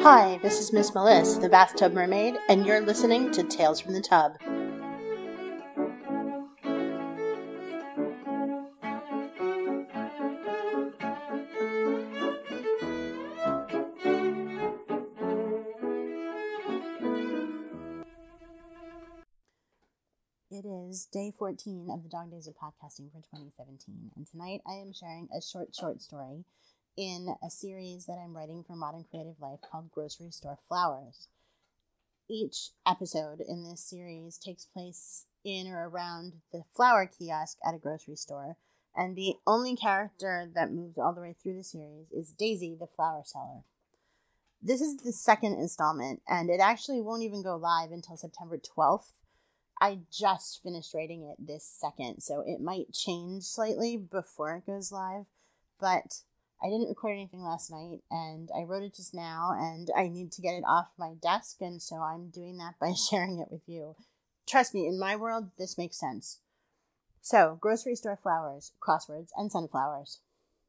Hi, this is Miss Melissa, the Bathtub Mermaid, and you're listening to Tales from the Tub. It is day 14 of the Dog Days of Podcasting for 2017, and tonight I am sharing a short story in a series that I'm writing for Modern Creative Life called Grocery Store Flowers. Each episode in this series takes place in or around the flower kiosk at a grocery store, and the only character that moves all the way through the series is Daisy, the flower seller. This is the second installment, and it actually won't even go live until September 12th. I just finished writing it this second, so it might change slightly before it goes live, but I didn't record anything last night, and I wrote it just now, and I need to get it off my desk, and so I'm doing that by sharing it with you. Trust me, in my world, this makes sense. So, grocery store flowers, crosswords, and sunflowers.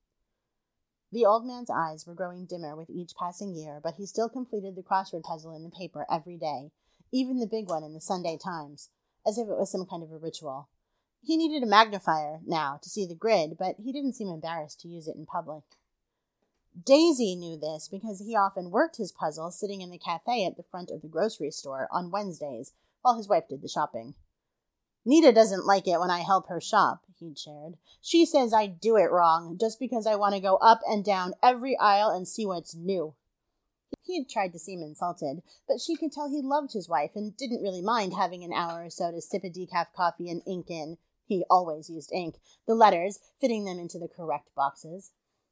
The old man's eyes were growing dimmer with each passing year, but he still completed the crossword puzzle in the paper every day, even the big one in the Sunday Times, as if it was some kind of a ritual. He needed a magnifier now to see the grid, but he didn't seem embarrassed to use it in public. Daisy knew this because he often worked his puzzle sitting in the cafe at the front of the grocery store on Wednesdays while his wife did the shopping. Nita doesn't like it when I help her shop, he'd shared. She says I do it wrong just because I want to go up and down every aisle and see what's new. He had tried to seem insulted, but she could tell he loved his wife and didn't really mind having an hour or so to sip a decaf coffee and ink in, he always used ink, the letters, fitting them into the correct boxes.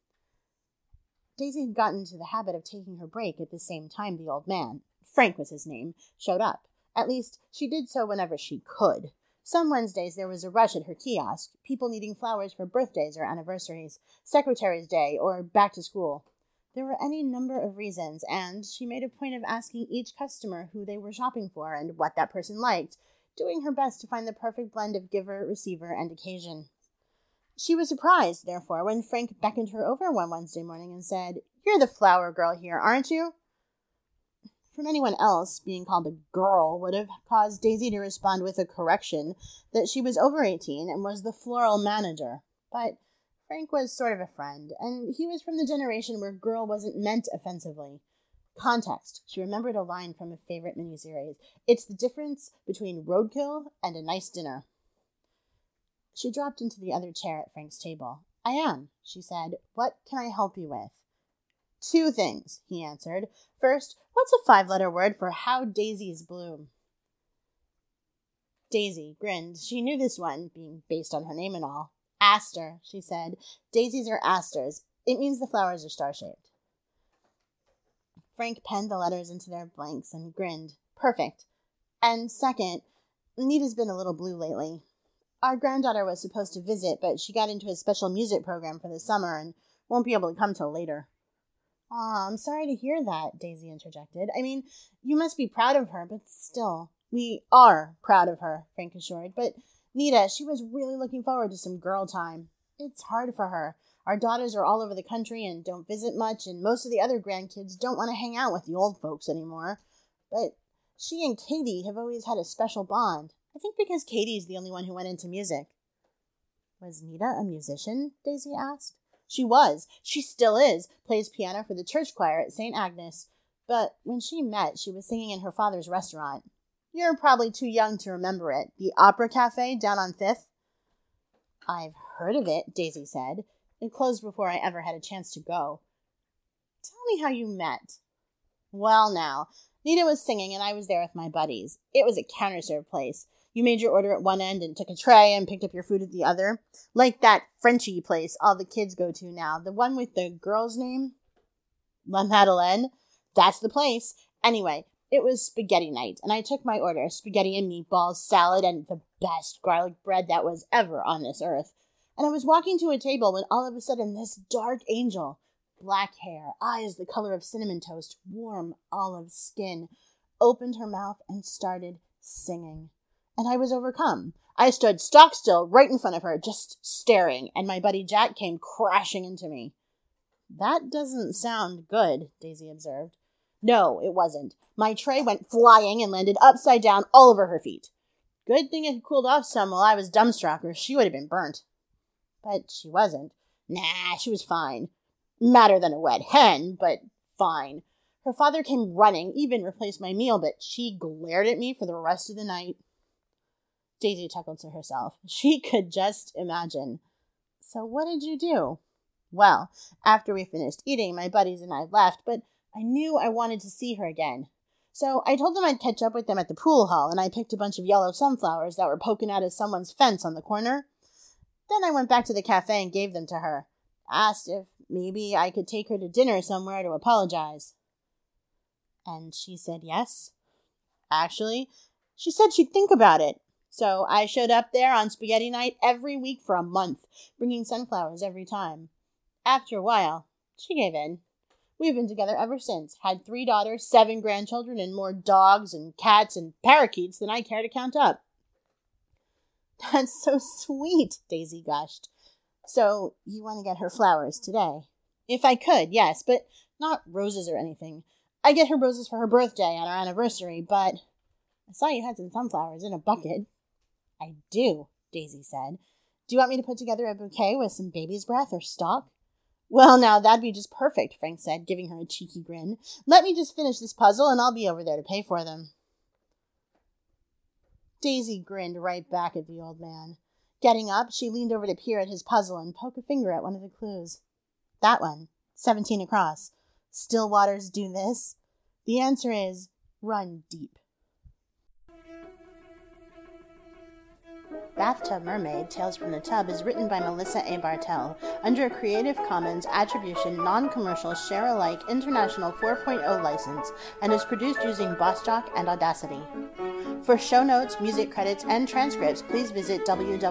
Daisy had gotten into the habit of taking her break at the same time the old man, Frank was his name, showed up. At least, she did so whenever she could. Some Wednesdays there was a rush at her kiosk, people needing flowers for birthdays or anniversaries, Secretary's Day, or back to school. There were any number of reasons, and she made a point of asking each customer who they were shopping for and what that person liked, doing her best to find the perfect blend of giver, receiver, and occasion. She was surprised, therefore, when Frank beckoned her over one Wednesday morning and said, "You're the flower girl here, aren't you?" From anyone else, being called a girl would have caused Daisy to respond with a correction that she was over 18 and was the floral manager. But Frank was sort of a friend, and he was from the generation where girl wasn't meant offensively. Context. She remembered a line from a favorite miniseries. It's the difference between roadkill and a nice dinner. She dropped into the other chair at Frank's table. "I am," she said. "What can I help you with?" "Two things," he answered. "First, what's a 5-letter word for how daisies bloom?" Daisy grinned. She knew this one, being based on her name and all. "Aster," she said. "Daisies are asters. It means the flowers are star-shaped." Frank penned the letters into their blanks and grinned. "Perfect. And second, Nita's been a little blue lately. Our granddaughter was supposed to visit, but she got into a special music program for the summer and won't be able to come till later." "Aw, I'm sorry to hear that," Daisy interjected. "I mean, you must be proud of her, but still." "We are proud of her," Frank assured. "But Nita, she was really looking forward to some girl time. It's hard for her. Our daughters are all over the country and don't visit much, and most of the other grandkids don't want to hang out with the old folks anymore. But she and Katie have always had a special bond. I think because Katie's the only one who went into music." "Was Nita a musician?" Daisy asked. "She was. She still is. Plays piano for the church choir at St. Agnes. But when she met, she was singing in her father's restaurant. You're probably too young to remember it. The Opera Cafe down on 5th? "I've heard of it," Daisy said. "It closed before I ever had a chance to go." "Tell me how you met." "Well, now, Nita was singing and I was there with my buddies. It was a counter-serve place. You made your order at one end and took a tray and picked up your food at the other. Like that Frenchy place all the kids go to now. The one with the girl's name? La Madeleine? That's the place. Anyway, it was spaghetti night, and I took my order, spaghetti and meatballs, salad, and the best garlic bread that was ever on this earth. And I was walking to a table when all of a sudden this dark angel, black hair, eyes the color of cinnamon toast, warm olive skin, opened her mouth and started singing. And I was overcome. I stood stock still right in front of her, just staring, and my buddy Jack came crashing into me. "That doesn't sound good," Daisy observed. No, it wasn't. My tray went flying and landed upside down all over her feet. Good thing it had cooled off some while I was dumbstruck, or she would have been burnt. But she wasn't. Nah, she was fine. Madder than a wet hen, but fine. Her father came running, even replaced my meal, but she glared at me for the rest of the night. Daisy chuckled to herself. She could just imagine. So what did you do? Well, after we finished eating, my buddies and I left, but I knew I wanted to see her again. So I told them I'd catch up with them at the pool hall, and I picked a bunch of yellow sunflowers that were poking out of someone's fence on the corner. Then I went back to the cafe and gave them to her. Asked if maybe I could take her to dinner somewhere to apologize. And she said yes. Actually, she said she'd think about it. So I showed up there on spaghetti night every week for a month, bringing sunflowers every time. After a while, she gave in. We've been together ever since, had 3 daughters, 7 grandchildren, and more dogs and cats and parakeets than I care to count up. That's so sweet, Daisy gushed. So you want to get her flowers today? If I could, yes, but not roses or anything. I get her roses for her birthday on our anniversary, but I saw you had some sunflowers in a bucket. I do, Daisy said. Do you want me to put together a bouquet with some baby's breath or stalk? Well, now, that'd be just perfect, Frank said, giving her a cheeky grin. Let me just finish this puzzle, and I'll be over there to pay for them. Daisy grinned right back at the old man. Getting up, she leaned over to peer at his puzzle and poke a finger at one of the clues. That one, 17 across. Still waters do this? The answer is run deep. Bathtub Mermaid, Tales from the Tub is written by Melissa A. Bartell under a Creative Commons Attribution Non-Commercial Share-alike International 4.0 license and is produced using BossJock and Audacity. For show notes, music credits, and transcripts, please visit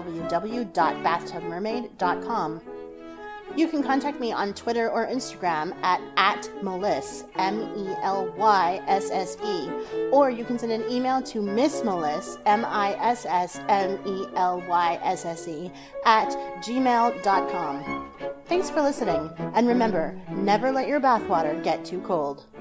www.bathtubmermaid.com. You can contact me on Twitter or Instagram at @Melysse, MELYSSE, or you can send an email to Miss Melysse, MISSMELYSSE, @gmail.com. Thanks for listening, and remember, never let your bathwater get too cold.